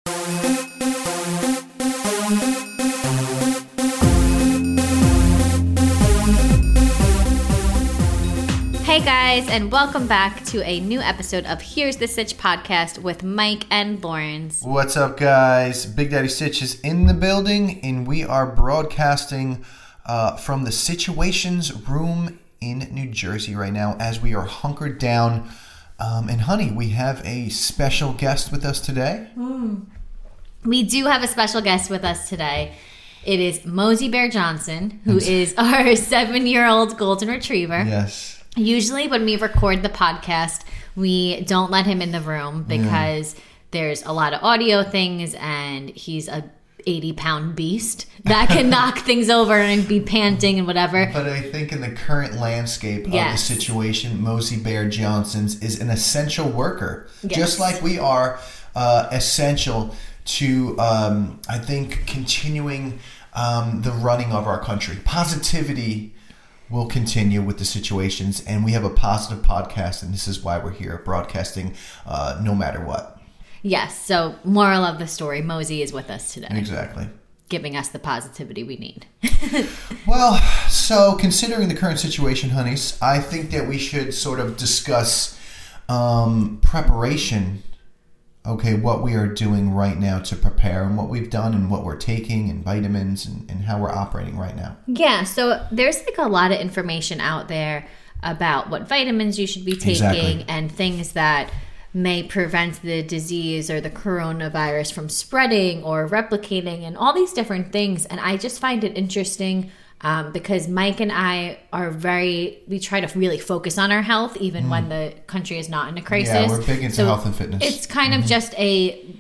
Hey guys, and welcome back to a new episode of Here's the Sitch podcast with Mike and Lawrence. What's up, guys? Big Daddy Sitch is in the building, and we are broadcasting from the Situations room in New Jersey right now as we are hunkered down. And honey, we have a special guest with us today. We do have a special guest with us today. It is Mosey Bear Johnson, who is our 7-year-old golden retriever. Yes. Usually when we record the podcast, we don't let him in the room because there's a lot of audio things and he's a 80-pound beast that can knock things over and be panting and whatever. But I think in the current landscape of the situation, Mosey Bear Johnson's is an essential worker. Yes. Just like we are essential to, I think, continuing the running of our country. Positivity will continue with the situations, and we have a positive podcast, and this is why we're here broadcasting no matter what. Yes, so moral of the story, Mosey is with us today. Exactly. Giving us the positivity we need. Well, so considering the current situation, honeys, I think that we should sort of discuss preparation. Okay, what we are doing right now to prepare and what we've done and what we're taking and vitamins and how we're operating right now. Yeah, so there's like a lot of information out there about what vitamins you should be taking and things that may prevent the disease or the coronavirus from spreading or replicating and all these different things. And I just find it interesting because Mike and I are we try to really focus on our health even when the country is not in a crisis. Yeah, we're big into health and fitness. It's kind of just a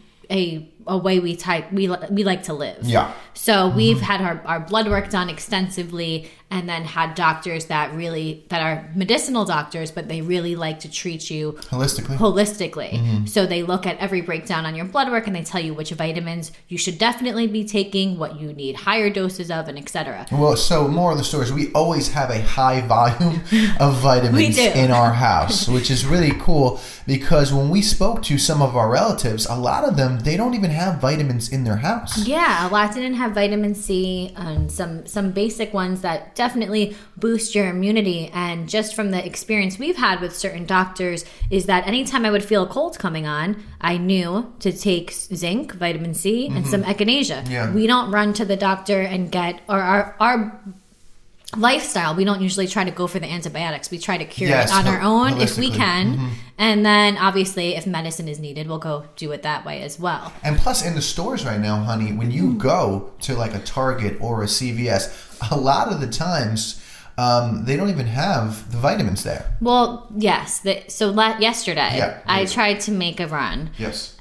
way we like to live. Yeah. So we've had our blood work done extensively and then had doctors that are medicinal doctors, but they really like to treat you holistically. So they look at every breakdown on your blood work and they tell you which vitamins you should definitely be taking, what you need higher doses of, and etc. Well, so more of the story is we always have a high volume of vitamins in our house, which is really cool because when we spoke to some of our relatives, a lot of them, they don't even have vitamins in their house. Yeah, a lot didn't have vitamin C and some basic ones that definitely boost your immunity. And just from the experience we've had with certain doctors is that anytime I would feel a cold coming on, I knew to take zinc, vitamin C, and some echinacea. Yeah. We don't run to the doctor and get, or our lifestyle, we don't usually try to go for the antibiotics. We try to cure it on our own if we can. And then obviously if medicine is needed, we'll go do it that way as well. And plus in the stores right now, honey, when you go to like a Target or a CVS, a lot of the times they don't even have the vitamins there. Well, yes. Yesterday, I tried to make a run. Yes.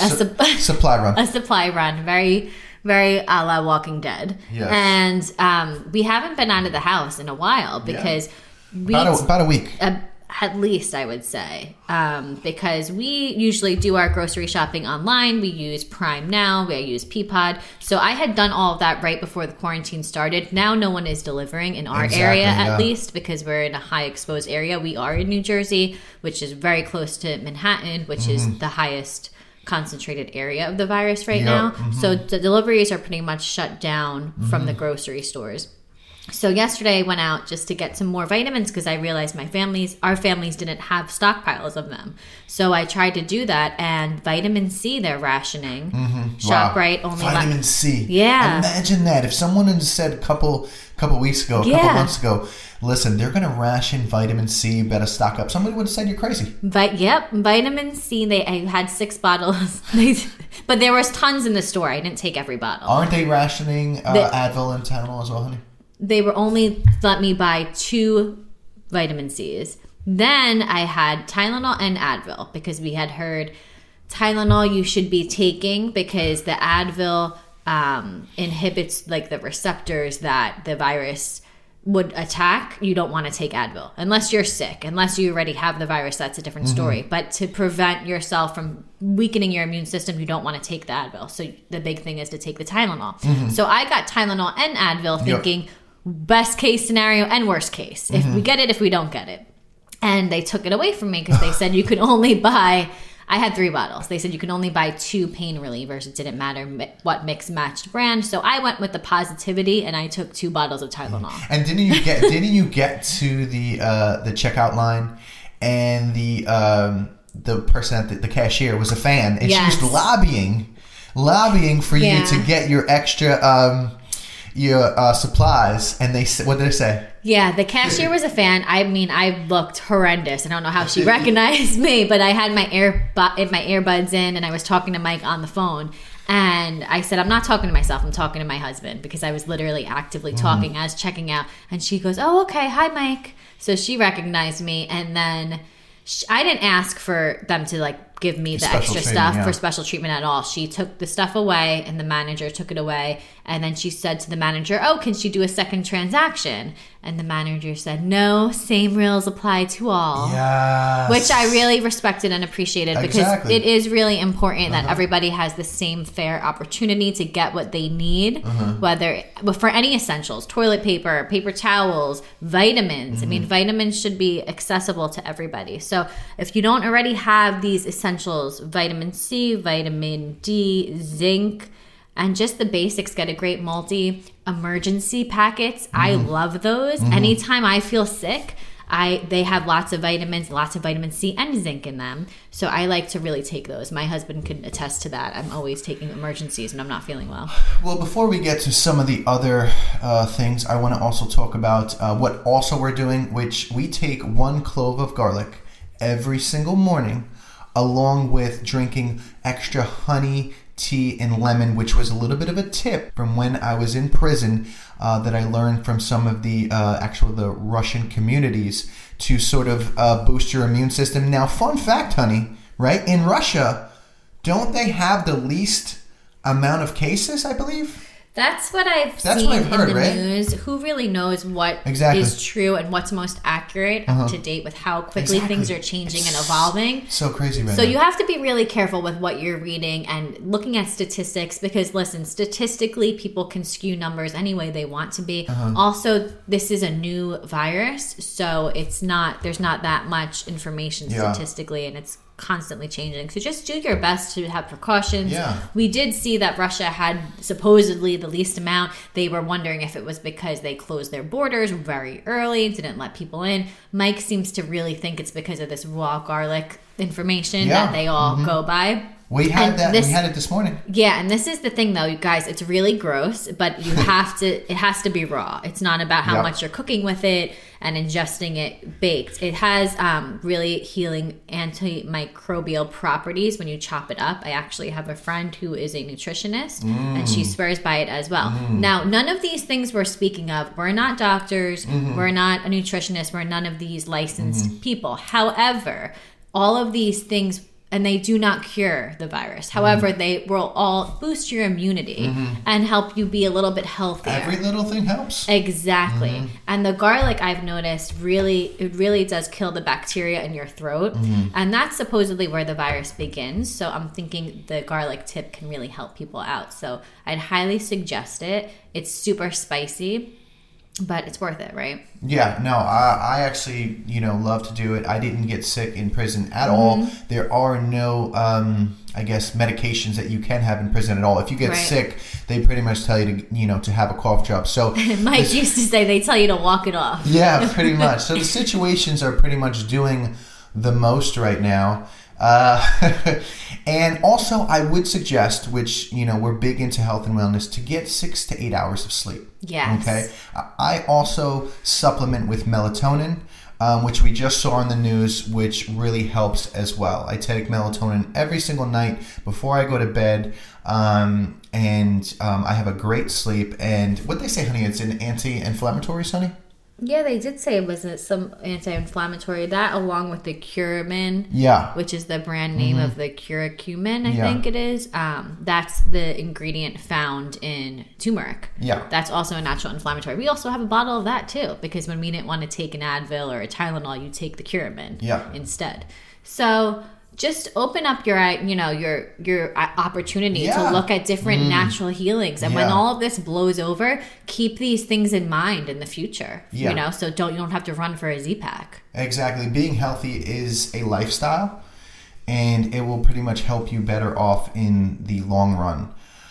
Supply run. A supply run. Very, very a la Walking Dead. Yes. And we haven't been out of the house in a while because about a week. At least, I would say, because we usually do our grocery shopping online. We use Prime Now. We use Peapod. So I had done all of that right before the quarantine started. Now no one is delivering in our area, at least, because we're in a high exposed area. We are in New Jersey, which is very close to Manhattan, which is the highest concentrated area of the virus right now. So the deliveries are pretty much shut down from the grocery stores. So yesterday I went out just to get some more vitamins because I realized our families didn't have stockpiles of them. So I tried to do that, and vitamin C they're rationing. ShopRite only vitamin C. Yeah. Imagine that. If someone had said a couple weeks ago, a couple months ago, listen, they're going to ration vitamin C, you better stock up. Somebody would have said you're crazy. Vitamin C, I had 6 bottles. But there was tons in the store. I didn't take every bottle. Aren't they rationing Advil and Tylenol as well, honey? They were only let me buy 2 vitamin C's. Then I had Tylenol and Advil because we had heard Tylenol you should be taking because the Advil inhibits like the receptors that the virus would attack. You don't want to take Advil unless you're sick, unless you already have the virus. That's a different story. But to prevent yourself from weakening your immune system, you don't want to take the Advil. So the big thing is to take the Tylenol. So I got Tylenol and Advil thinking best case scenario and worst case. If we get it, if we don't get it. And they took it away from me because they said you could only buy I had 3 bottles. They said you can only buy 2 pain relievers. It didn't matter what mix matched brand. So I went with the Positivity, and I took 2 bottles of Tylenol. And didn't you get to the checkout line, and the person at the cashier was a fan, and Yes. she was lobbying for you to get your extra supplies. And what did they say? Yeah, the cashier was a fan. I mean, I looked horrendous. I don't know how she recognized me, but I had my earbuds in, and I was talking to Mike on the phone. And I said, I'm not talking to myself. I'm talking to my husband, because I was literally actively talking as checking out. And she goes, oh, okay. Hi, Mike. So she recognized me. And then I didn't ask for them to like give me the extra stuff for special treatment at all. She took the stuff away, and the manager took it away. And then she said to the manager, oh, can she do a second transaction? And the manager said, no, same rules apply to all. Yes. Which I really respected and appreciated, because it is really important that everybody has the same fair opportunity to get what they need, whether for any essentials, toilet paper, paper towels, vitamins. I mean, vitamins should be accessible to everybody. So if you don't already have these essentials, vitamin C, vitamin D, zinc, and just the basics, get a great multi-emergency packets. I love those. Anytime I feel sick, they have lots of vitamins, lots of vitamin C and zinc in them. So I like to really take those. My husband could attest to that. I'm always taking emergencies when I'm not feeling well. Well, before we get to some of the other things, I want to also talk about what also we're doing, which we take 1 clove of garlic every single morning, along with drinking extra honey, tea, and lemon, which was a little bit of a tip from when I was in prison that I learned from some of the the Russian communities to sort of boost your immune system. Now, fun fact, honey, right? In Russia, don't they have the least amount of cases, I believe? That's what I've seen in the news. Who really knows what is true and what's most accurate up to date with how quickly things are changing and evolving. So crazy right now. So you have to be really careful with what you're reading and looking at statistics, because listen, statistically people can skew numbers any way they want to be. Also, this is a new virus, so there's not that much information statistically, and it's constantly changing. So just do your best to have precautions. We did see that Russia had supposedly the least amount. They were wondering if it was because they closed their borders very early, didn't let people in. Mike seems to really think it's because of this raw garlic information that they all go by. We had that. We had it this morning. Yeah, and this is the thing, though, you guys. It's really gross, but you have to. It has to be raw. It's not about how much you're cooking with it and ingesting it baked. It has really healing antimicrobial properties when you chop it up. I actually have a friend who is a nutritionist, and she swears by it as well. Now, none of these things we're speaking of, we're not doctors, we're not a nutritionist, we're none of these licensed people. However, all of these things, and they do not cure the virus. However, they will all boost your immunity and help you be a little bit healthier. Every little thing helps. Exactly. And the garlic, I've noticed, really does kill the bacteria in your throat. And that's supposedly where the virus begins. So I'm thinking the garlic tip can really help people out. So I'd highly suggest it. It's super spicy, but it's worth it, right? Yeah, no, I actually, love to do it. I didn't get sick in prison at all. There are no, medications that you can have in prison at all. If you get sick, they pretty much tell you to, to have a cough drop. So Mike used to say they tell you to walk it off. Yeah, pretty much. So the situations are pretty much doing the most right now. And also I would suggest, which, we're big into health and wellness, to get 6 to 8 hours of sleep. Yes. Okay. I also supplement with melatonin, which we just saw on the news, which really helps as well. I take melatonin every single night before I go to bed. And I have a great sleep. And what they say, honey, it's an anti-inflammatory, honey? Yeah, they did say it was some anti-inflammatory. That, along with the Curamin, which is the brand name of the curcumin, I think it is. That's the ingredient found in turmeric. Yeah, that's also a natural inflammatory. We also have a bottle of that too, because when we didn't want to take an Advil or a Tylenol, you take the Curamin instead. So just open up your opportunity to look at different natural healings. And when all of this blows over, keep these things in mind in the future, so you don't have to run for a Z-Pack. Exactly. Being healthy is a lifestyle. and it will pretty much help you better off in the long run.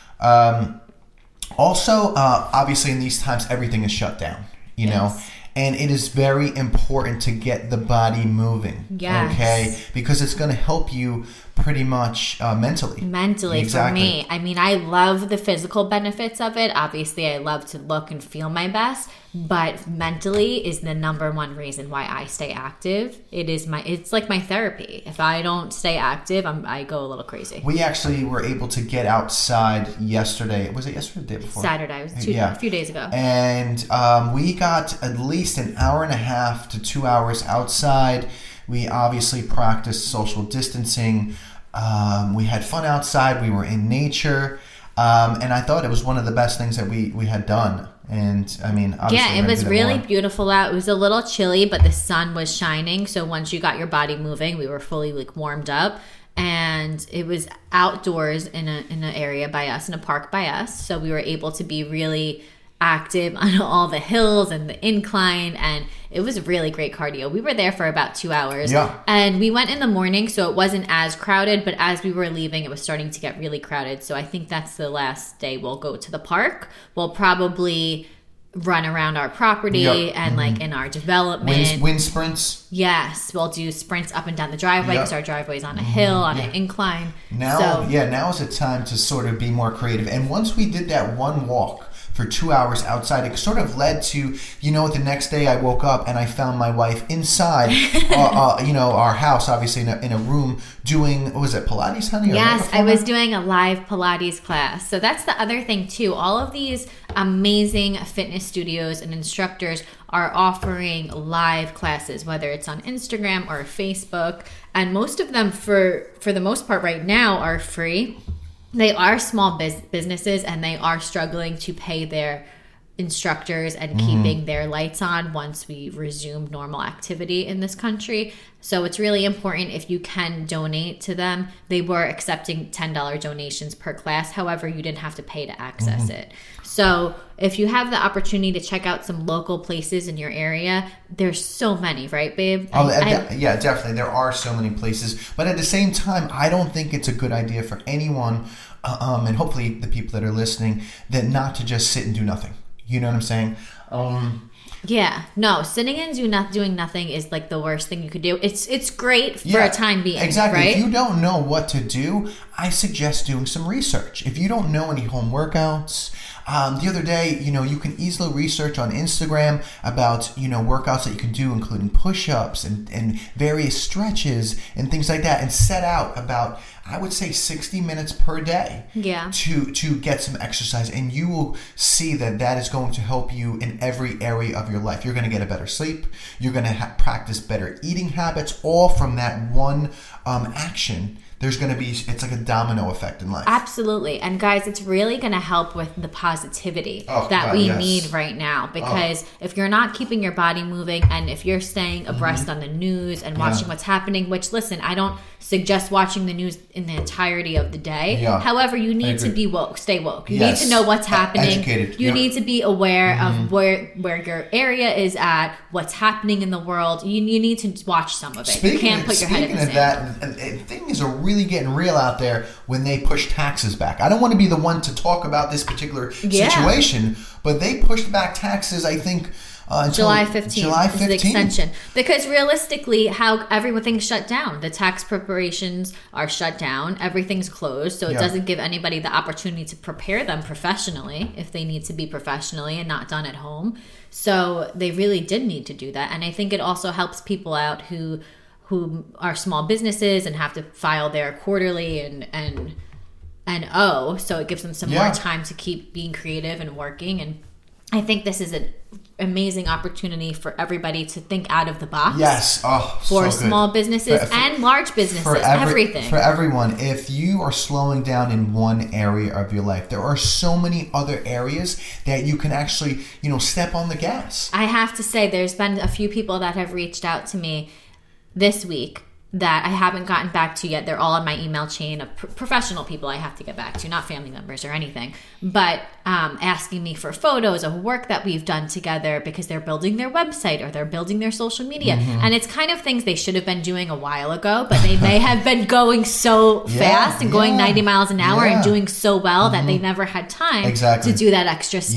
Also, obviously in these times, everything is shut down, you know, and it is very important to get the body moving. Yes. Okay. Because it's going to help you pretty much mentally. For me. I mean, I love the physical benefits of it. Obviously, I love to look and feel my best, but mentally is the number one reason why I stay active. It's like my therapy. If I don't stay active, I go a little crazy. We actually were able to get outside yesterday. Was it yesterday or the day before? Saturday. It was a few days ago. And we got at least an hour and a half to 2 hours outside. We obviously practiced social distancing. We had fun outside. We were in nature. And I thought it was one of the best things that we had done. And I mean, obviously, it was really beautiful out. It was a little chilly, but the sun was shining. So once you got your body moving, we were fully warmed up. And it was outdoors in an area by us, in a park by us. So we were able to be really active on all the hills and the incline, and it was really great cardio. We were there for about 2 hours, and we went in the morning, so it wasn't as crowded, but as we were leaving, it was starting to get really crowded. So I think that's the last day we'll go to the park. We'll probably run around our property and like in our development. Wind sprints. Yes, we'll do sprints up and down the driveway because our driveway's on a hill, on an incline. Now is the time to sort of be more creative. And once we did that one walk for 2 hours outside, it sort of led to, the next day I woke up and I found my wife inside, our house, obviously in a room doing, what was it, Pilates, honey? Yes, I was doing a live Pilates class. So that's the other thing too. All of these amazing fitness studios and instructors are offering live classes, whether it's on Instagram or Facebook. And most of them, for the most part right now, are free. They are small businesses, and they are struggling to pay their instructors and keeping their lights on once we resume normal activity in this country. So it's really important if you can donate to them. They were accepting $10 donations per class. However, you didn't have to pay to access it. So if you have the opportunity to check out some local places in your area, there's so many, right, babe? Yeah, definitely. There are so many places. But at the same time, I don't think it's a good idea for anyone, and hopefully the people that are listening, that not to just sit and do nothing. You know what I'm saying? Sitting and doing nothing is like the worst thing you could do. It's great for a time being. Exactly. Right? If you don't know what to do, I suggest doing some research. If you don't know any home workouts, the other day, you can easily research on Instagram about, workouts that you can do, including push-ups and various stretches and things like that, and set out about, I would say, 60 minutes per day to get some exercise. And you will see that is going to help you in every area of your life. You're going to get a better sleep. You're going to practice better eating habits, all from that one action. There's going to be, it's like a domino effect in life. Absolutely. And guys, it's really going to help with the positivity we need right now. Because if you're not keeping your body moving, and if you're staying abreast on the news and watching what's happening, which, listen, I don't suggest watching the news in the entirety of the day. Yeah. However, you need to be woke, stay woke. You need to know what's happening. Educated. You need to be aware of where your area is at, what's happening in the world. You need to watch some of it. You can't put your head in the sand. Speaking of that, things are really getting real out there when they push taxes back. I don't want to be the one to talk about this particular situation, but they pushed back taxes, I think, July 15th is the extension. Because realistically, how everything's shut down. The tax preparations are shut down. Everything's closed. So it doesn't give anybody the opportunity to prepare them professionally if they need to be professionally and not done at home. So they really did need to do that. And I think it also helps people out who are small businesses and have to file their quarterly and so it gives them some more time to keep being creative and working. And I think this is an amazing opportunity for everybody to think out of the box. Yes. For small businesses and large businesses, everything. For everyone, if you are slowing down in one area of your life, there are so many other areas that you can actually, step on the gas. I have to say, there's been a few people that have reached out to me this week that I haven't gotten back to yet. They're all on my email chain of professional people I have to get back to, not family members or anything, but asking me for photos of work that we've done together because they're building their website or they're building their social media. And it's kind of things they should have been doing a while ago, but they may have been going so fast and going 90 miles an hour and doing so well that they never had time to do that extra stuff.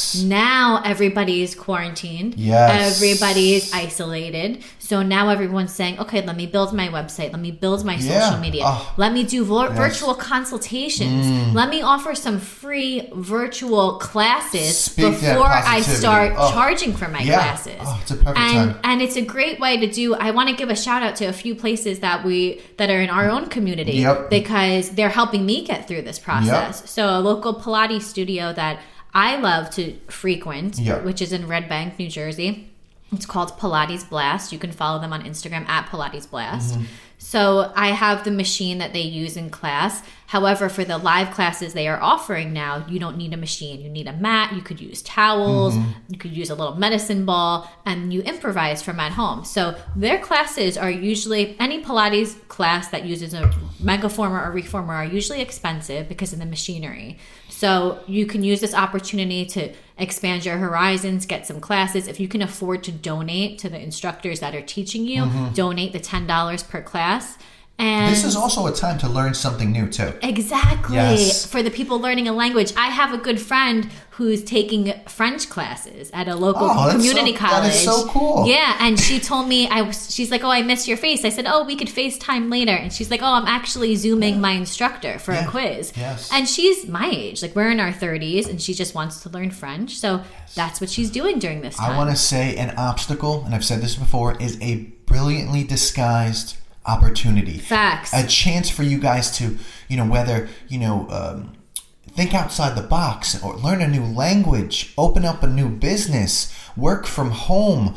Now everybody's quarantined. Everybody's isolated. So now everyone's saying, okay, let me build my website. Let me build my social media. Let me do virtual consultations. Let me offer some free virtual classes before I start charging for my classes. It's a perfect time. And it's a great way to do. I want to give a shout out to a few places that are in our own community because they're helping me get through this process. So a local Pilates studio that I love to frequent, which is in Red Bank, New Jersey. It's called Pilates Blast. You can follow them on Instagram at Pilates Blast. So I have the machine that they use in class. However, for the live classes they are offering now, you don't need a machine. You need a mat. You could use towels. You could use a little medicine ball, and you improvise from at home. So their classes are usually, any Pilates class that uses a Megaformer or Reformer are usually expensive because of the machinery. So you can use this opportunity to expand your horizons, get some classes. If you can afford to donate to the instructors that are teaching you, donate the $10 per class. And this is also a time to learn something new too. Exactly. For the people learning a language. I have a good friend who's taking French classes at a local community college. That is so cool. Yeah, and she told me, she's like, oh, I miss your face. I said, oh, we could FaceTime later. And she's like, oh, I'm actually Zooming my instructor for a quiz. And she's my age. Like, we're in our 30s, and she just wants to learn French. So that's what she's doing during this time. I want to say an obstacle, and I've said this before, is a brilliantly disguised opportunity. Facts. A chance for you guys to, whether, think outside the box or learn a new language, open up a new business, work from home,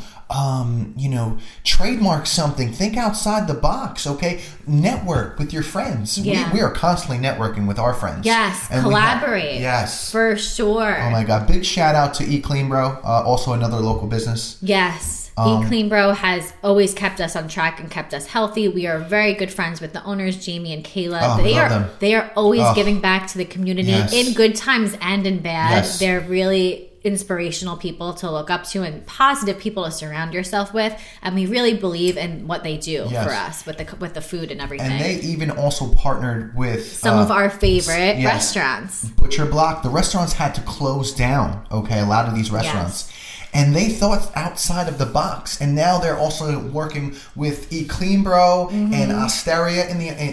trademark something, think outside the box, okay? Network with your friends. We are constantly networking with our friends. Yes, and collaborate. For sure. Oh my God. Big shout out to Eat Clean Bro, also another local business. Yes. Eat Clean Bro has always kept us on track and kept us healthy. We are very good friends with the owners, Jamie and Kayla. They are always giving back to the community in good times and in bad. They're really inspirational people to look up to and positive people to surround yourself with, and we really believe in what they do for us with the food and everything. And they even also partnered with some of our favorite restaurants. Butcher Block. The restaurants had to close down, okay, a lot of these restaurants. And they thought outside of the box, and now they're also working with Eat Clean Bro and Osteria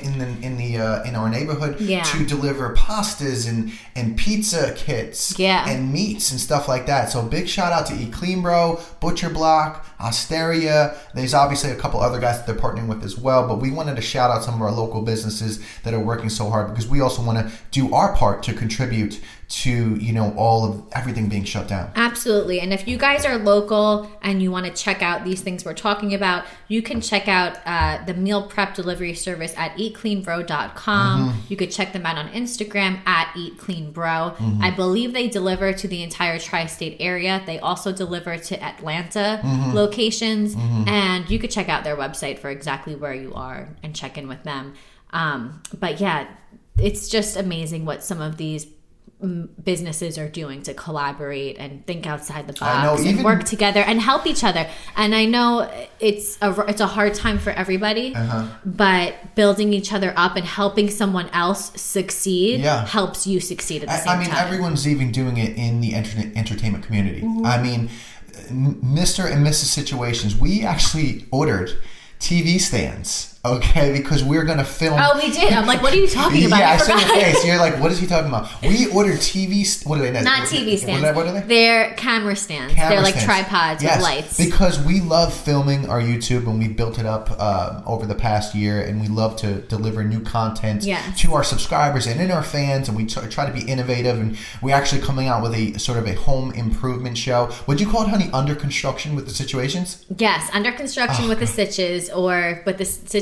in our neighborhood to deliver pastas and pizza kits and meats and stuff like that. So big shout out to Eat Clean Bro, Butcher Block, Osteria. There's obviously a couple other guys that they're partnering with as well, but we wanted to shout out some of our local businesses that are working so hard because we also want to do our part to contribute to all of everything being shut down. Absolutely. And if you guys are local and you want to check out these things we're talking about, you can check out the meal prep delivery service at eatcleanbro.com. You could check them out on Instagram at eatcleanbro. I believe they deliver to the entire tri-state area. They also deliver to Atlanta locations, and you could check out their website for exactly where you are and check in with them. But yeah, it's just amazing what some of these businesses are doing to collaborate and think outside the box and work together and help each other. And I know it's a hard time for everybody, but building each other up and helping someone else succeed helps you succeed at the same time. Everyone's even doing it in the entertainment community. I mean, Mr. and Mrs. Situations, we actually ordered TV stands. Okay, because we're going to film. Oh, we did. I'm like, what are you talking about? Yeah, I saw your face. You're like, what is he talking about? We ordered what are they? Not TV stands. What are they? They're camera stands. They're like tripods with lights. Because we love filming our YouTube and we built it up over the past year, and we love to deliver new content to our subscribers and in our fans, and we try to be innovative, and we're actually coming out with a sort of a home improvement show. What'd you call it, honey? Under construction with the Situations? Yes, under construction with the Stitches, or with the Situations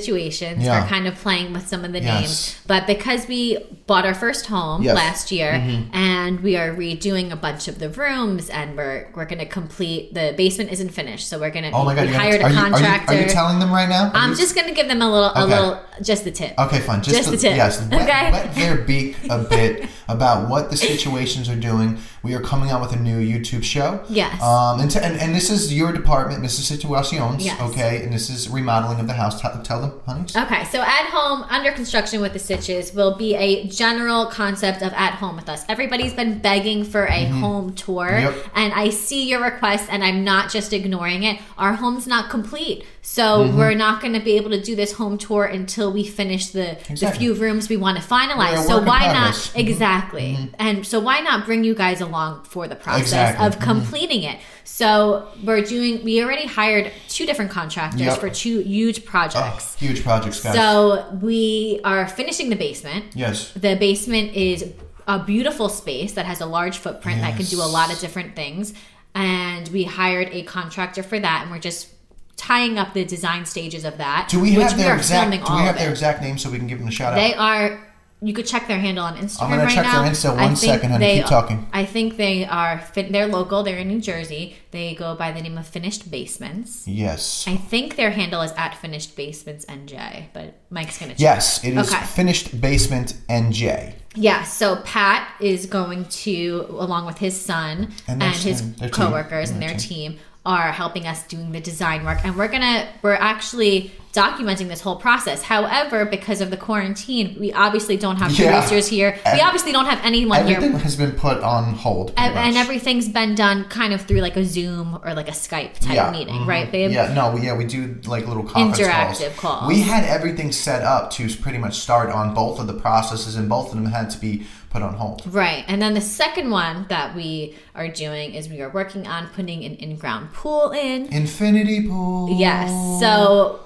situations. Yeah. We're kind of playing with some of the Yes. names. But because we bought our first home Yes. last year and we are redoing a bunch of the rooms and we're going to complete, the basement isn't finished. So we're going to, Oh my God! we hired a contractor. Are you telling them right now? I'm just going to give them a little, just the tip. Okay, fine. Just the tip. Yes, Okay. wet their beak a bit about what the situations are doing. We are coming out with a new YouTube show. Yes. And this is your department, Mrs. Situaciones. Yes. Okay, and this is remodeling of the house. Tell them, honey. Okay, so at home, under construction with the Stitches will be a general concept of at home with us. Everybody's been begging for a home tour, Yep. and I see your request, and I'm not just ignoring it. Our home's not complete, so we're not going to be able to do this home tour until we finish the few rooms we want to finalize. We're a So work in why progress. not? Exactly. And so why not bring you guys along for the process Exactly. of completing it? So we already hired 2 different contractors Yep. for 2 huge projects. Huge projects, guys. So we are finishing the basement. Yes. The basement is a beautiful space that has a large footprint that can do a Yes. lot of different things. And we hired a contractor for that, and we're just tying up the design stages of that. Do we which have their are exact? filming Do we all have of their it. exact name so we can give them a shout out? They are. You could check their handle on Instagram I'm gonna right check now. their Insta. I One think second, honey. they- Keep talking. I think they are. They're local. They're in New Jersey. They go by the name of Finished Basements. Yes. I think their handle is at Finished Basements NJ, but Mike's gonna check. Yes, it is Okay. Finished Basement NJ. Yeah, so Pat is going to, along with his son And and, their his son, their team. coworkers and their team, are helping us doing the design work, and we're actually documenting this whole process. However, because of the quarantine, we obviously don't have Yeah. producers here. We obviously don't have anyone Everything here. has been put on hold. pretty And much. everything's been done kind of through like a Zoom or like a Skype type meeting, right, babe? We do like little conference Interactive calls. We had everything set up to pretty much start on both of the processes, and both of them had to be put on hold. Right. And then the second one that we are doing is we are working on putting an in-ground pool in. Infinity Pool. Yes. So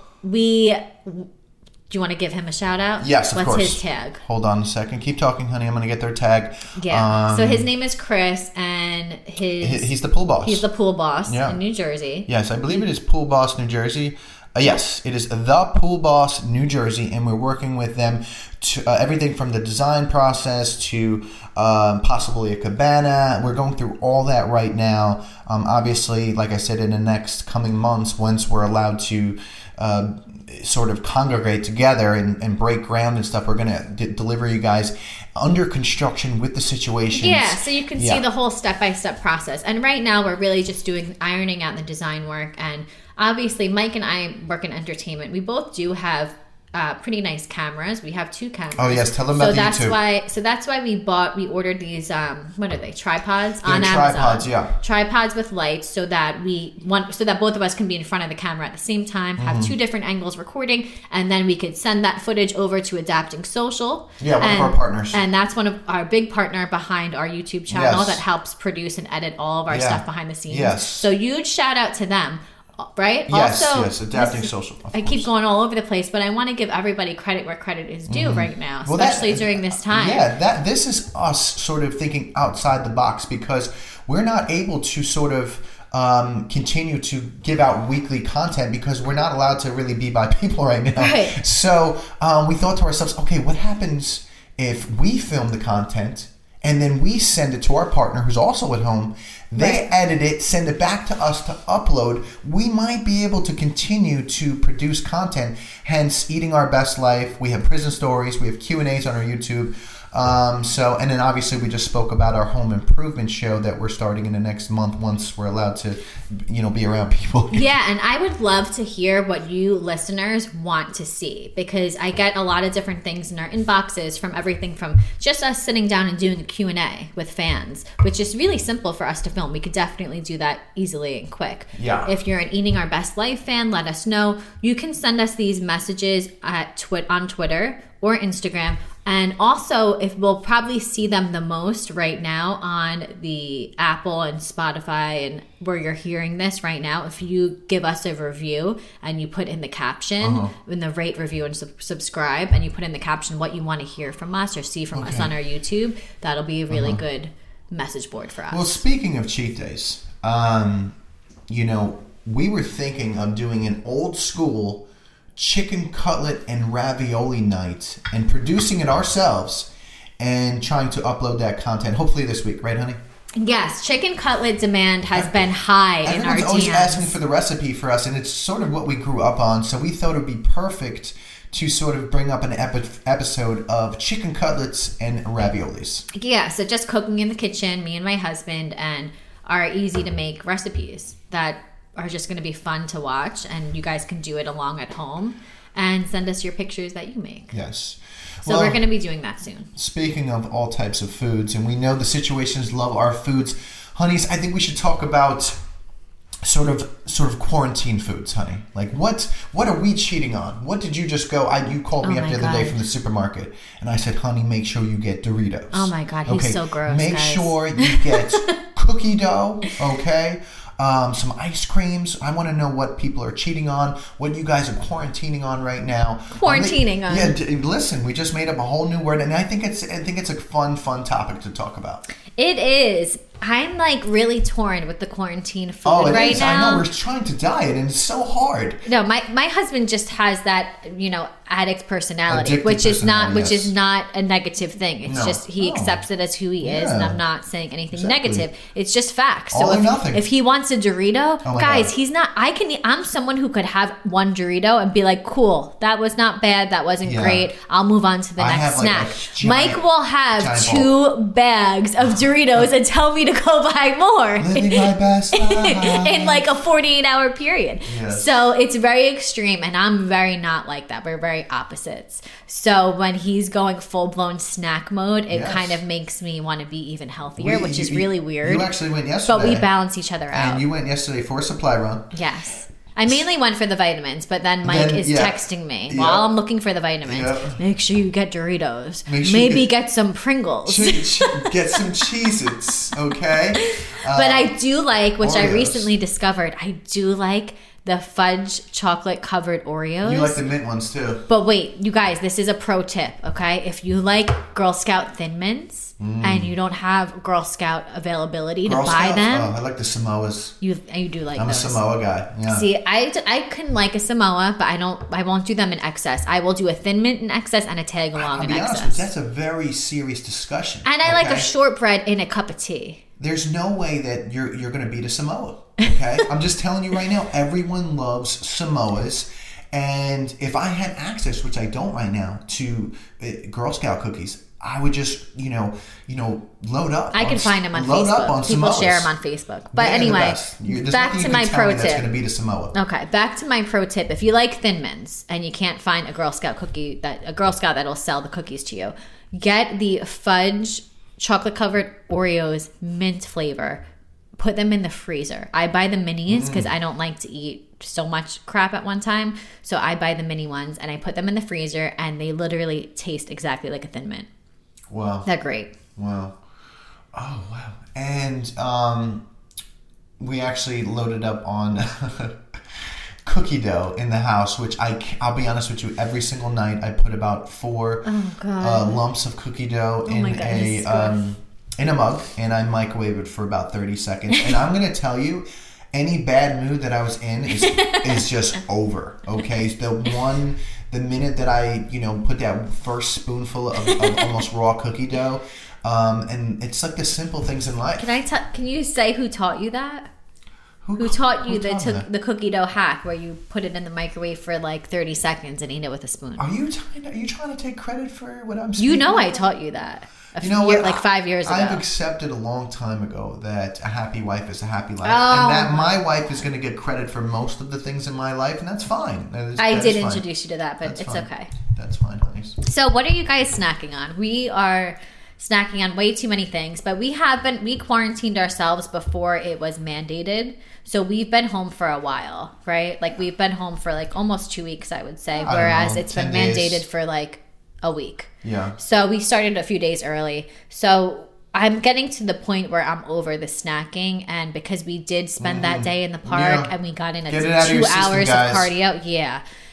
do you want to give him a shout out? Yes, of What's course. his tag? Hold on a second. Keep talking, honey. I'm going to get their tag. Yeah. So his name is Chris, and He's the pool boss. he's the pool boss Yeah. in New Jersey. Yes, I believe it is Pool Boss, New Jersey. Yes, it is the Pool Boss, New Jersey, and we're working with them to everything from the design process to possibly a cabana. We're going through all that right now. Obviously, like I said, in the next coming months, once we're allowed to sort of congregate together and break ground and stuff, we're going to deliver you guys under construction with the situations. Yeah, so you can see the whole step-by-step process. And right now we're really just ironing out the design work. And obviously Mike and I work in entertainment. We both do have pretty nice cameras. We have 2 cameras. Oh yes, tell them about the YouTube. So that's why we ordered these what are they, tripods on They're Amazon. tripods, yeah. Tripods with lights so that both of us can be in front of the camera at the same time, have 2 different angles recording, and then we could send that footage over to Adapting Social. Yeah, one of our partners. And that's one of our big partner behind our YouTube channel Yes. that helps produce and edit all of our stuff behind the scenes. Yes. So huge shout out to them. Right? Yes, also, yes, Adapting Social. I keep going all over the place, but I want to give everybody credit where credit is due right now, Well, especially during this time. Yeah, this is us sort of thinking outside the box, because we're not able to sort of continue to give out weekly content because we're not allowed to really be by people right now. Right. So we thought to ourselves, okay, what happens if we film the content and then we send it to our partner who's also at home? They edit it, send it back to us to upload. We might be able to continue to produce content, hence Eating Our Best Life. We have prison stories. We have Q&As on our YouTube. And then obviously we just spoke about our home improvement show that we're starting in the next month once we're allowed to, be around people. Yeah, and I would love to hear what you listeners want to see, because I get a lot of different things in our inboxes, from everything from just us sitting down and doing a Q&A with fans, which is really simple for us to film. We could definitely do that easily and quick. Yeah. If you're an Eating Our Best Life fan, let us know. You can send us these messages on Twitter or Instagram. And also, if we'll probably see them the most right now on the Apple and Spotify and where you're hearing this right now, if you give us a review and you put in the caption, in the rate, review, and subscribe, and you put in the caption what you want to hear from us or see from us on our YouTube, that'll be a really good message board for us. Well, speaking of cheat days, we were thinking of doing an old school chicken cutlet and ravioli night and producing it ourselves and trying to upload that content hopefully this week, right, honey? Yes, chicken cutlet demand has been high in our Everyone's always DMs. asking for the recipe for us, and it's sort of what we grew up on, so we thought it would be perfect to sort of bring up an episode of chicken cutlets and raviolis. Yeah, so just cooking in the kitchen, me and my husband, and our easy to make recipes that are just going to be fun to watch, and you guys can do it along at home and send us your pictures that you make. Yes. So we're going to be doing that soon. Speaking of all types of foods, and we know the situations love our foods, honeys, I think we should talk about sort of quarantine foods, honey. Like what are we cheating on? What did you just go? You called me up the other day from the supermarket, and I said, honey, make sure you get Doritos. Oh my God, he's so gross. Make guys. sure you get cookie dough, okay? Some ice creams. I want to know what people are cheating on, what you guys are quarantining on right now. Quarantining on. Yeah, listen, we just made up a whole new word, and I think it's a fun topic to talk about. It is. I'm like really torn with the quarantine food right now. I know, we're trying to diet, and it's so hard. No, my husband just has that, addict personality, Addictive which is personality, not a negative thing. It's just he accepts it as who he is, and I'm not saying anything negative. It's just facts. All so or nothing. If he wants a Dorito, guys, God. he's not. I'm someone who could have one Dorito and be like, cool, that was not bad, that wasn't great. I'll move on to the next snack. Giant, Mike will have 2 bags of Doritos and tell me to go buy more. Living my best life. In like a 48-hour period. Yes. So it's very extreme, and I'm very not like that. We're very opposites. So when he's going full-blown snack mode, it kind of makes me want to be even healthier, which is really weird. You actually went yesterday. But we balance each other out. And you went yesterday for a supply run. Yes. I mainly went for the vitamins, but then Mike is texting me while I'm looking for the vitamins. Make sure you get Doritos. Maybe get some Pringles. Get some Cheez-Its, okay? But I do like, which Oreos. I recently discovered, I do like the fudge chocolate covered Oreos. You like the mint ones too. But wait, you guys, this is a pro tip, okay? If you like Girl Scout Thin Mints and you don't have Girl Scout availability to buy them. Oh, I like the Samoas. You do like I'm those. a Samoa guy. Yeah. See, I can like a Samoa, but I won't do them in excess. I will do a Thin Mint in excess and a tag along in excess. Honest with you, that's a very serious discussion. And I like a shortbread in a cup of tea. There's no way that you're going to beat a Samoa, okay? I'm just telling you right now, everyone loves Samoas. And if I had access, which I don't right now, to Girl Scout cookies, I would just, load up. I can find them on load Facebook. Up on People Samoas. share them on Facebook. But anyway, back to my pro tip. That's going to beat a Samoa. Okay, back to my pro tip. If you like Thin Mints and you can't find a Girl Scout that'll sell the cookies to you, get the fudge chocolate covered Oreos mint flavor. Put them in the freezer. I buy the minis because I don't like to eat so much crap at one time. So I buy the mini ones and I put them in the freezer, and they literally taste exactly like a Thin Mint. Wow. They're great. Wow. Oh, wow. And we actually loaded up on cookie dough in the house, which I'll be honest with you, every single night I put about 4 lumps of cookie dough in a mug, and I microwave it for about 30 seconds. And I'm going to tell you, any bad mood that I was in is just over, okay? The minute that I, put that first spoonful of almost raw cookie dough, and it's like the simple things in life. Can you say who taught you that? Who taught you the cookie dough hack where you put it in the microwave for like 30 seconds and eat it with a spoon? Are you trying to take credit for what I'm saying? I taught you that. Like 5 years ago. I've accepted a long time ago that a happy wife is a happy life, and that my wife is going to get credit for most of the things in my life, and that's fine. I did introduce you to that, but it's okay. That's fine, honey. So what are you guys snacking on? We are snacking on way too many things, but we quarantined ourselves before it was mandated. So we've been home for a while, right? Like we've been home for like almost 2 weeks, I would say, whereas it's been mandated for like a week. Yeah. So we started a few days early. So I'm getting to the point where I'm over the snacking, and because we did spend that day in the park and we got in 2 hours of cardio. Yeah.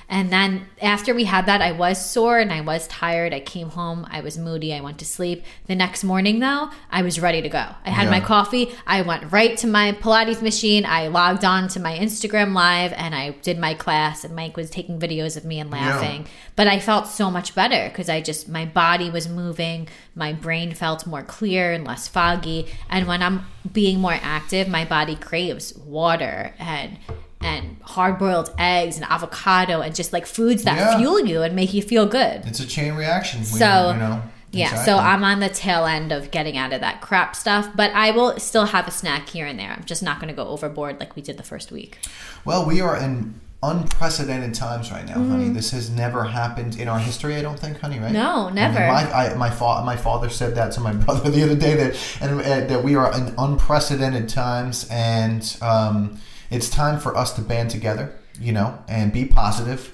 And then after we had that, I was sore and I was tired. I came home. I was moody. I went to sleep. The next morning, though, I was ready to go. I had my coffee. I went right to my Pilates machine. I logged on to my Instagram Live and I did my class. And Mike was taking videos of me and laughing. Yeah. But I felt so much better because my body was moving. My brain felt more clear and less foggy. And when I'm being more active, my body craves water and hard-boiled eggs and avocado and just like foods that fuel you and make you feel good. It's a chain reaction. Yeah, so I'm on the tail end of getting out of that crap stuff, but I will still have a snack here and there. I'm just not going to go overboard like we did the first week. Well, we are in unprecedented times right now, honey. This has never happened in our history, I don't think, honey, right? No, never. I mean, my father said that to my brother the other day, that we are in unprecedented times, and it's time for us to band together, and be positive,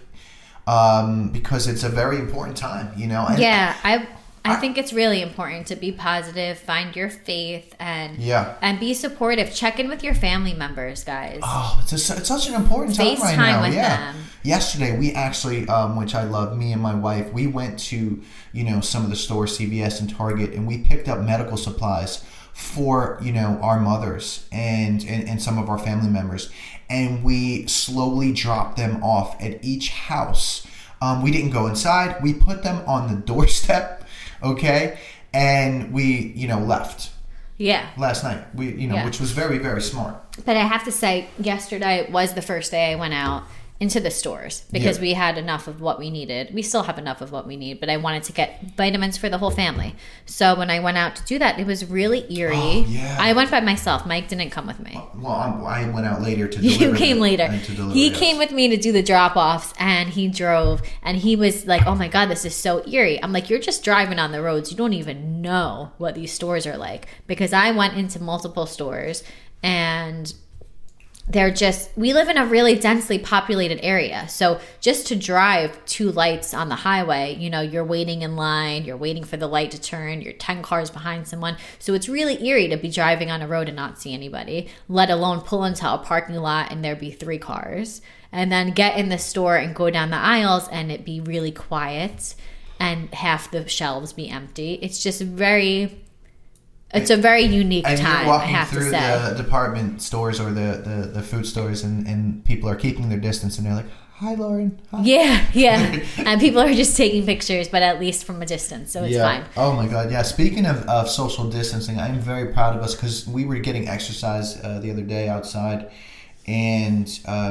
because it's a very important time, And I think it's really important to be positive, find your faith, and be supportive. Check in with your family members, guys. Oh, it's such an important time right now. With them. Yesterday, we actually, which I love, me and my wife, we went to, some of the stores, CVS and Target, and we picked up medical supplies for, our mothers and some of our family members. And we slowly dropped them off at each house. We didn't go inside. We put them on the doorstep. Okay, and we, left. Yeah. Last night, which was very, very smart. But I have to say, yesterday was the first day I went out into the stores because we had enough of what we needed. We still have enough of what we need, but I wanted to get vitamins for the whole family. So when I went out to do that, it was really eerie. Oh, yeah. I went by myself. Mike didn't come with me. Well, I went out later to deliver. You came later. He came with me to do the drop-offs, and he drove, and he was like, oh my God, this is so eerie. I'm like, you're just driving on the roads. You don't even know what these stores are like. Because I went into multiple stores, and we live in a really densely populated area. So just to drive 2 lights on the highway, you're waiting in line, you're waiting for the light to turn, you're 10 cars behind someone. So it's really eerie to be driving on a road and not see anybody, let alone pull into a parking lot and there be 3 cars. And then get in the store and go down the aisles and it be really quiet and half the shelves be empty. It's just It's a very unique time, I have to say. You're walking through the department stores or the food stores and people are keeping their distance and they're like, hi, Lauren. Hi. Yeah. And people are just taking pictures, but at least from a distance, so it's fine. Oh, my God. Yeah, speaking of social distancing, I'm very proud of us because we were getting exercise the other day outside, and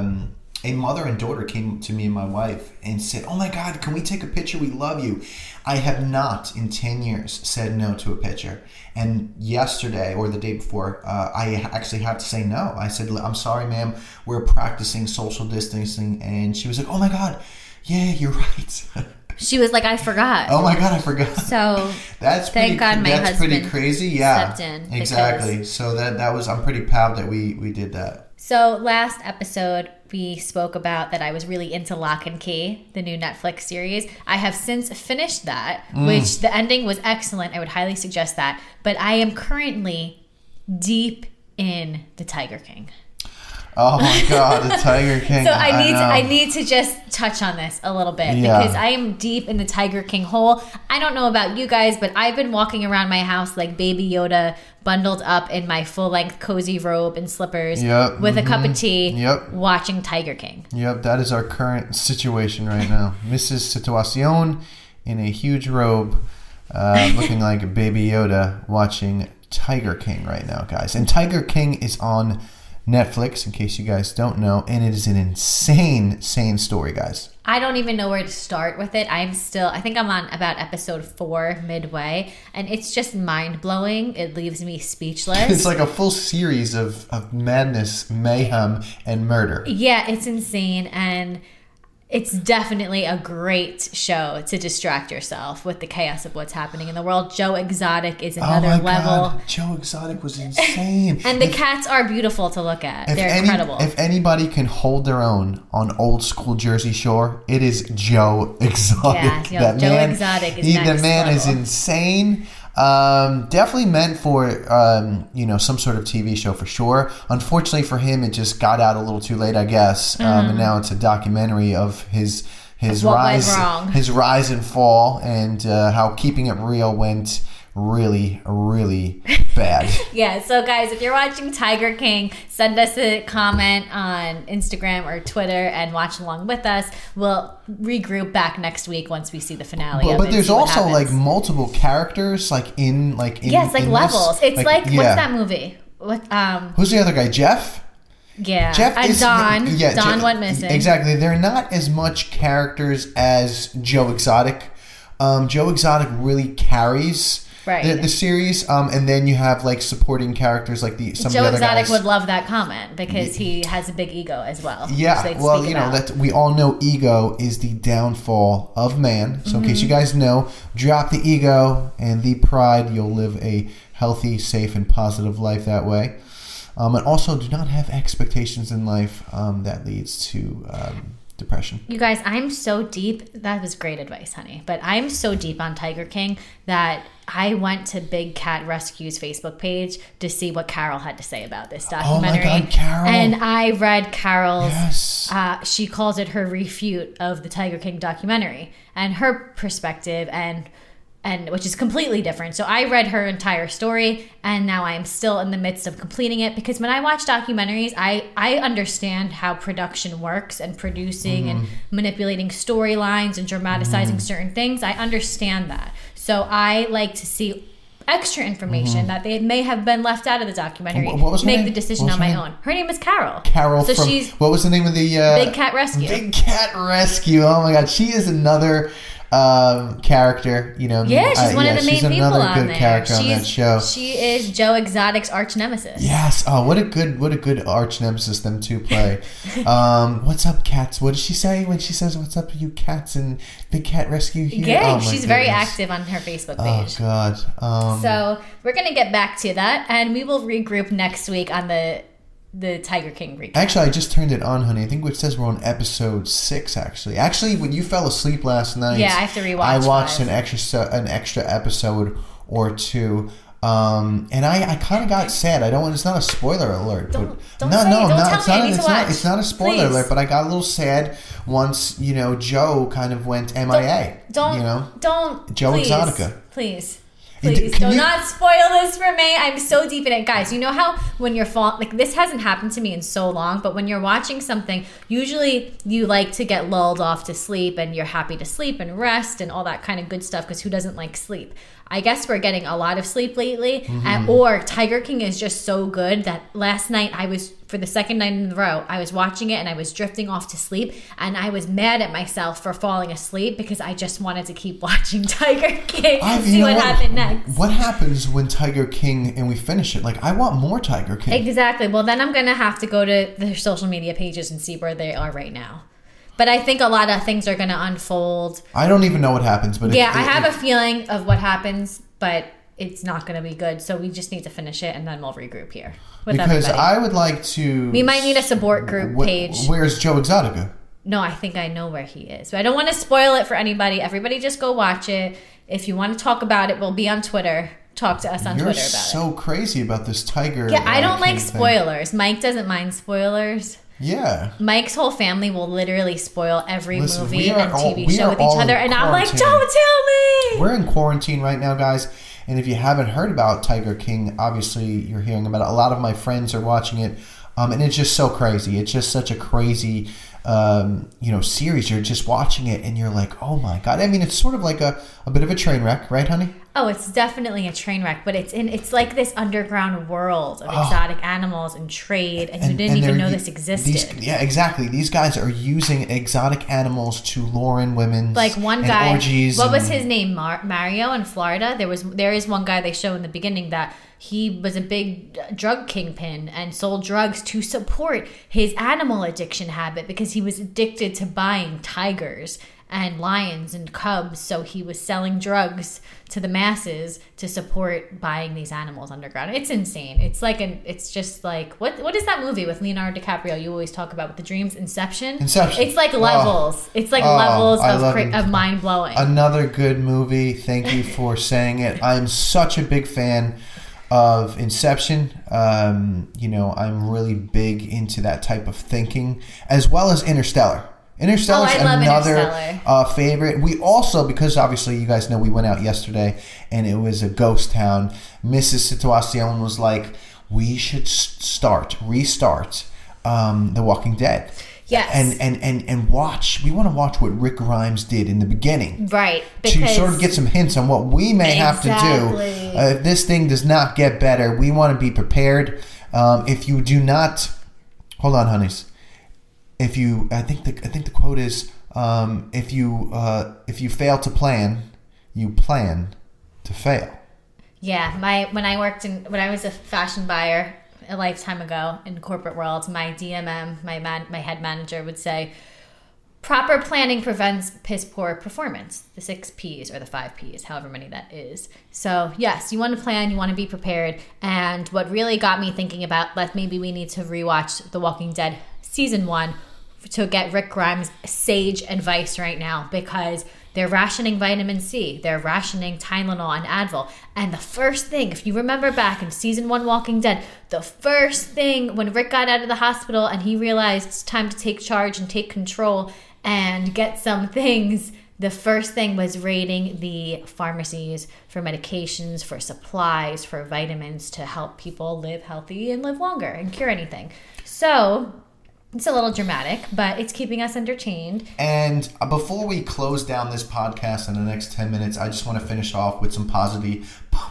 a mother and daughter came to me and my wife and said, oh, my God, can we take a picture? We love you. I have not in 10 years said no to a picture. And yesterday or the day before, I actually had to say no. I said, I'm sorry, ma'am. We're practicing social distancing. And she was like, oh, my God. Yeah, you're right. She was like, I forgot. Oh, my God, I forgot. So that's thank God my husband pretty crazy. Yeah, stepped in. Exactly. So that was, I'm pretty proud that we did that. So last episode, we spoke about that I was really into Lock and Key, the new Netflix series. I have since finished that, which the ending was excellent. I would highly suggest that. But I am currently deep in The Tiger King. Oh my God, The Tiger King. So I need to just touch on this a little bit because I am deep in the Tiger King hole. I don't know about you guys, but I've been walking around my house like Baby Yoda, bundled up in my full-length cozy robe and slippers with a cup of tea, watching Tiger King. Yep, that is our current situation right now. Mrs. Situacion in a huge robe, looking like Baby Yoda, watching Tiger King right now, guys. And Tiger King is on Netflix, in case you guys don't know, and it is an insane story, guys. I don't even know where to start with it. I think I'm on about episode 4 midway, and it's just mind-blowing. It leaves me speechless. It's like a full series of madness, mayhem, and murder. Yeah, it's insane, and it's definitely a great show to distract yourself with the chaos of what's happening in the world. Joe Exotic is another level. God. Joe Exotic was insane. And the cats are beautiful to look at. They're incredible. If anybody can hold their own on old school Jersey Shore, it is Joe Exotic. Yeah, Joe Exotic is next The man level. is insane. Definitely meant for some sort of TV show for sure. Unfortunately for him, it just got out a little too late, I guess. And now it's a documentary of his rise and fall, and how keeping it real went really, really bad. Yeah, so guys, if you're watching Tiger King, send us a comment on Instagram or Twitter and watch along with us. We'll regroup back next week once we see the finale. But there's also like multiple characters, in levels. This. It's what's that movie? Who's the other guy? Jeff? Yeah, Jeff and Don. Don went missing. Exactly. They're not as much characters as Joe Exotic. Joe Exotic really carries the series, and then you have supporting characters like some of the other Exotic guys. Would love that comment because he has a big ego as well. Yeah, well, that we all know ego is the downfall of man. So in case you guys know, drop the ego and the pride. You'll live a healthy, safe, and positive life that way. And also, do not have expectations in life that leads to depression. You guys, I'm so deep. That was great advice, honey. But I'm so deep on Tiger King that I went to Big Cat Rescue's Facebook page to see what Carol had to say about this documentary. Oh my God, Carol. And I read Carol's, yes. She calls it her refute of the Tiger King documentary and her perspective and which is completely different. So I read her entire story, and now I am still in the midst of completing it, because when I watch documentaries, I understand how production works and producing and manipulating storylines and dramatizing certain things. I understand that. So I like to see extra information that they may have been left out of the documentary. Make the decision on my own. Her name is Carol. So she's what was the name of the Big Cat Rescue? Big Cat Rescue. Oh my God, she is another character, she's one of the main people on there. Character on that show. She is Joe Exotic's arch nemesis. Yes. Oh, what a good arch nemesis them two play. What's up, cats? What does she say when she says, "What's up, you cats?" and Big Cat Rescue here? Yeah, she's very active on her Facebook page. Oh God. So we're gonna get back to that, and we will regroup next week on the Tiger King recap. Actually, I just turned it on, honey. I think it says we're on episode 6, actually. Actually, when you fell asleep last night... Yeah, I have to rewatch I watched 5. an extra episode or two. And I kind of got sad. It's not a spoiler alert. Don't tell me. I need to watch. It's not a spoiler alert, but I got a little sad once, Joe kind of went MIA. Don't. Joe please, Exotica. Please, do not spoil this for me. I'm so deep in it. Guys, you know how when you're this hasn't happened to me in so long, but when you're watching something, usually you like to get lulled off to sleep and you're happy to sleep and rest and all that kind of good stuff, because who doesn't like sleep? I guess we're getting a lot of sleep lately. Or Tiger King is just so good that last night for the second night in a row, I was watching it and I was drifting off to sleep, and I was mad at myself for falling asleep because I just wanted to keep watching Tiger King and see what happened next. What happens when Tiger King and we finish it? I want more Tiger King. Exactly. Well, then I'm going to have to go to their social media pages and see where they are right now. But I think a lot of things are going to unfold. I don't even know what happens. But I have a feeling of what happens, but it's not going to be good. So we just need to finish it, and then we'll regroup here with because everybody. I would like to... We might need a support group page. Where's Joe Exotica? No, I think I know where he is. But I don't want to spoil it for anybody. Everybody just go watch it. If you want to talk about it, we'll be on Twitter. Talk to us on Twitter about it. You're so crazy about this Tiger Yeah, I don't like thing. spoilers. Mike doesn't mind spoilers. Yeah. Mike's whole family will literally spoil every movie and TV show with each other. And I'm like, don't tell me! We're in quarantine right now, guys. And if you haven't heard about Tiger King, obviously you're hearing about it. A lot of my friends are watching it. And it's just so crazy. It's just such a crazy, series. You're just watching it and you're like, oh my God. I mean, it's sort of like a bit of a train wreck, right, honey? Oh, it's definitely a train wreck, but it's like this underground world of exotic animals and trade, and you didn't even know this existed. Exactly. These guys are using exotic animals to lure in women. Like one guy, orgies what was his name? Mario in Florida. There is one guy they show in the beginning that he was a big drug kingpin and sold drugs to support his animal addiction habit because he was addicted to buying tigers and lions and cubs. So he was selling drugs to the masses to support buying these animals underground. It's insane. It's just like, what is that movie with Leonardo DiCaprio you always talk about with the dreams? Inception? It's like levels. It's like levels of mind blowing. Another good movie. Thank you for saying it. I'm such a big fan of Inception. I'm really big into that type of thinking, as well as Interstellar. Interstellar is another favorite. We also, because obviously you guys know we went out yesterday and it was a ghost town, Mrs. Situacion was like, we should restart The Walking Dead. Yes. And watch. We want to watch what Rick Grimes did in the beginning. Right. To sort of get some hints on what we may have to do. If this thing does not get better, we want to be prepared. If you do not... Hold on, honeys. I think the quote is, if you fail to plan, you plan to fail. Yeah. When I was a fashion buyer a lifetime ago in corporate world, my DMM, my head manager would say, proper planning prevents piss poor performance. The 6 P's or the 5 P's, however many that is. So yes, you want to plan, you want to be prepared. And what really got me thinking about, maybe we need to rewatch The Walking Dead season 1 to get Rick Grimes' sage advice right now, because they're rationing vitamin C. They're rationing Tylenol and Advil. And the first thing, if you remember back in season 1 Walking Dead, the first thing when Rick got out of the hospital and he realized it's time to take charge and take control and get some things, the first thing was raiding the pharmacies for medications, for supplies, for vitamins to help people live healthy and live longer and cure anything. So... it's a little dramatic, but it's keeping us entertained. And before we close down this podcast in the next 10 minutes, I just want to finish off with some positivity.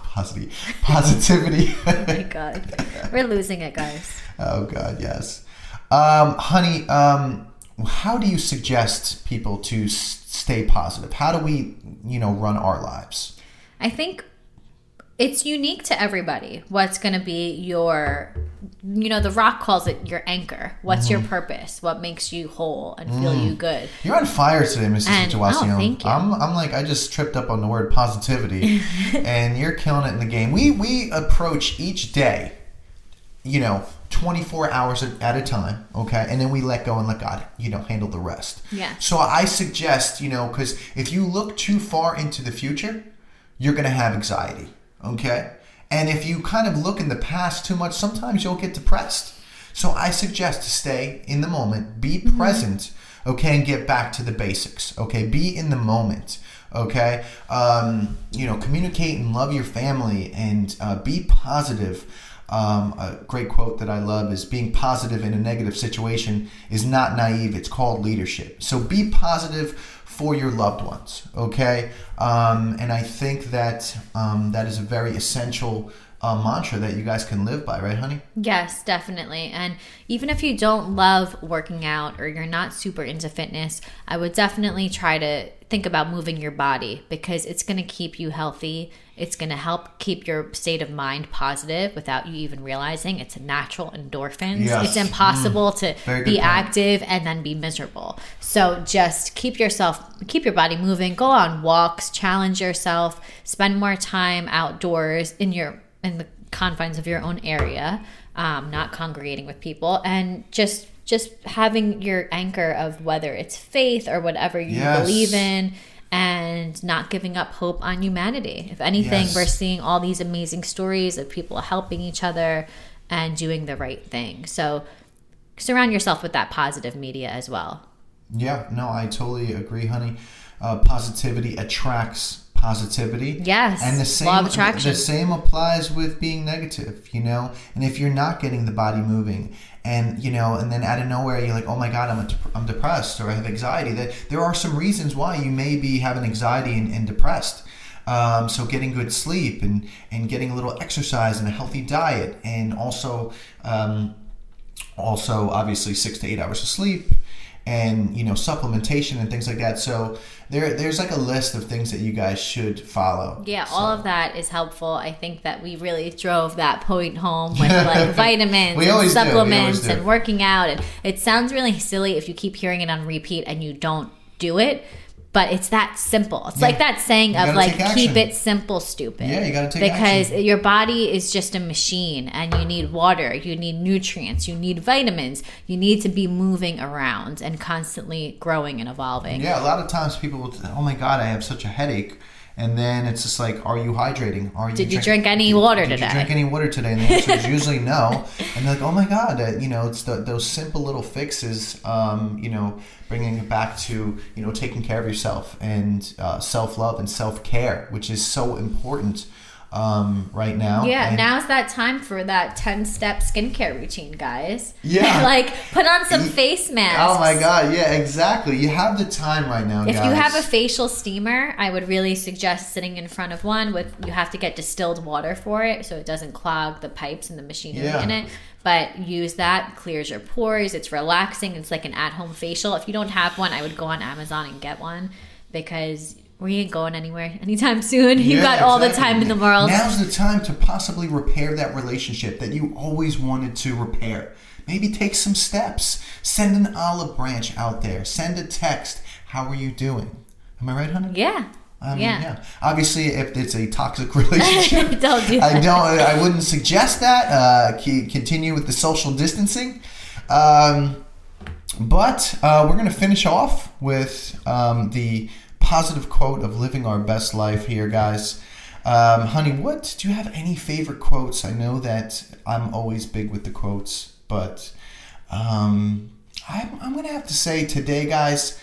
Oh my God. We're losing it, guys. Oh God, yes. Honey, how do you suggest people to stay positive? How do we, run our lives? I think it's unique to everybody. What's going to be your... The Rock calls it your anchor. What's your purpose? What makes you whole and feel you good? You're on fire today, Mrs. Situacion. Thank you. I'm like, I just tripped up on the word positivity, and you're killing it in the game. We approach each day, 24 hours at a time, okay? And then we let go and let God, handle the rest. Yeah. So I suggest, because if you look too far into the future, you're going to have anxiety, okay? And if you kind of look in the past too much, sometimes you'll get depressed. So I suggest to stay in the moment, be present, okay, and get back to the basics, okay? Be in the moment, okay? Communicate and love your family and be positive. A great quote that I love is, being positive in a negative situation is not naive, it's called leadership. So be positive for your loved ones, okay? And I think that that is a very essential mantra that you guys can live by, right, honey? Yes, definitely. And even if you don't love working out or you're not super into fitness, I would definitely try to think about moving your body, because it's going to keep you healthy. It's going to help keep your state of mind positive without you even realizing. It's a natural endorphins. Yes. It's impossible to be active and then be miserable. So just keep your body moving, go on walks, challenge yourself, spend more time outdoors in the confines of your own area, not congregating with people, and just having your anchor of whether it's faith or whatever you believe in, and not giving up hope on humanity. If anything, we're seeing all these amazing stories of people helping each other and doing the right thing. So surround yourself with that positive media as well. Yeah, no, I totally agree, honey. Positivity attracts positivity. Yes. And the law of attraction. The same applies with being negative, And if you're not getting the body moving, and and then out of nowhere you're like, oh my God, I'm depressed or I have anxiety. That there are some reasons why you may be having anxiety and depressed. So getting good sleep and getting a little exercise and a healthy diet, and also obviously 6 to 8 hours of sleep, and supplementation and things like that. So there's like a list of things that you guys should follow. Yeah, all of that is helpful. I think that we really drove that point home with like vitamins and supplements and working out. And it sounds really silly if you keep hearing it on repeat and you don't do it. But it's that simple. It's Yeah. like that saying You of gotta like, take action. keep it simple, stupid. Yeah, you gotta take because action. your body is just a machine, and you need water, you need nutrients, you need vitamins. You need to be moving around and constantly growing and evolving. Yeah, a lot of times people will say, oh my God, I have such a headache. And then it's just like, are you hydrating? Did you drink any water Did today? you drink any water today? And the answer is usually no. And they're like, oh my God, it's those simple little fixes, bringing it back to, taking care of yourself and self-love and self-care, which is so important right now. Yeah, And now's that time for that 10-step skincare routine, guys. Yeah. Like, put on some face masks. Oh my God, yeah, exactly. You have the time right now, If guys. you have a facial steamer, I would really suggest sitting in front of one you have to get distilled water for it so it doesn't clog the pipes and the machinery Yeah. in it. But use that, clears your pores, it's relaxing, it's like an at-home facial. If you don't have one, I would go on Amazon and get one because we ain't going anywhere anytime soon. You Yeah, got all the exactly. time in the world. Now's the time to possibly repair that relationship that you always wanted to repair. Maybe take some steps. Send an olive branch out there. Send a text. How are you doing? Am I right, honey? Yeah. I mean, Yeah. Obviously, if it's a toxic relationship, Don't do that. I wouldn't suggest that. Continue with the social distancing. But we're going to finish off with the positive quote of living our best life here, guys. Honey, do you have any favorite quotes? I know that I'm always big with the quotes, but I'm going to have to say today, guys,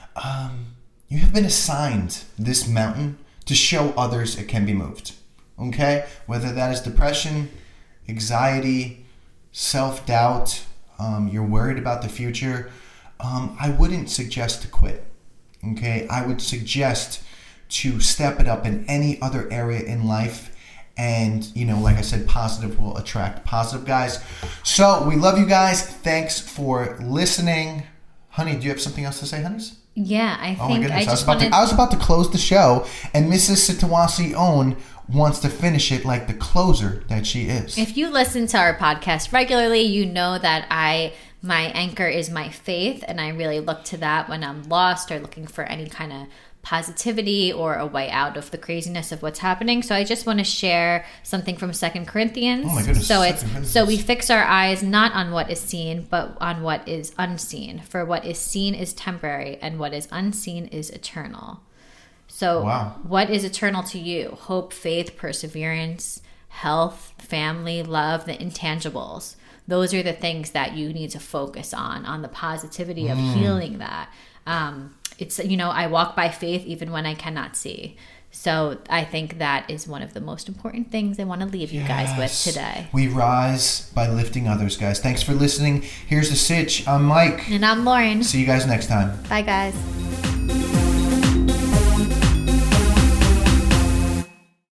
you have been assigned this mountain to show others it can be moved. Okay? Whether that is depression, anxiety, self-doubt, you're worried about the future, I wouldn't suggest to quit. Okay? I would suggest to step it up in any other area in life. And, like I said, positive will attract positive, guys. So, we love you guys. Thanks for listening. Honey, do you have something else to say, honeys? Yeah, I Oh my think goodness. I I was about to close the show, and Mrs. Sitawasi Own wants to finish it like the closer that she is. If you listen to our podcast regularly, you know that my anchor is my faith, and I really look to that when I'm lost or looking for any kind of positivity or a way out of the craziness of what's happening. So I just want to share something from 2 Corinthians. Oh my goodness, So 2 it's Corinthians. so we fix our eyes not on what is seen, but on what is unseen. For what is seen is temporary, and what is unseen is eternal. So Wow. What is eternal to you? Hope, faith, perseverance, health, family, love, the intangibles. Those are the things that you need to focus on the positivity of healing that. It's, I walk by faith even when I cannot see. So I think that is one of the most important things I want to leave you guys with Yes. today. We rise by lifting others, guys. Thanks for listening. Here's the Sitch. I'm Mike. And I'm Lauren. See you guys next time. Bye, guys.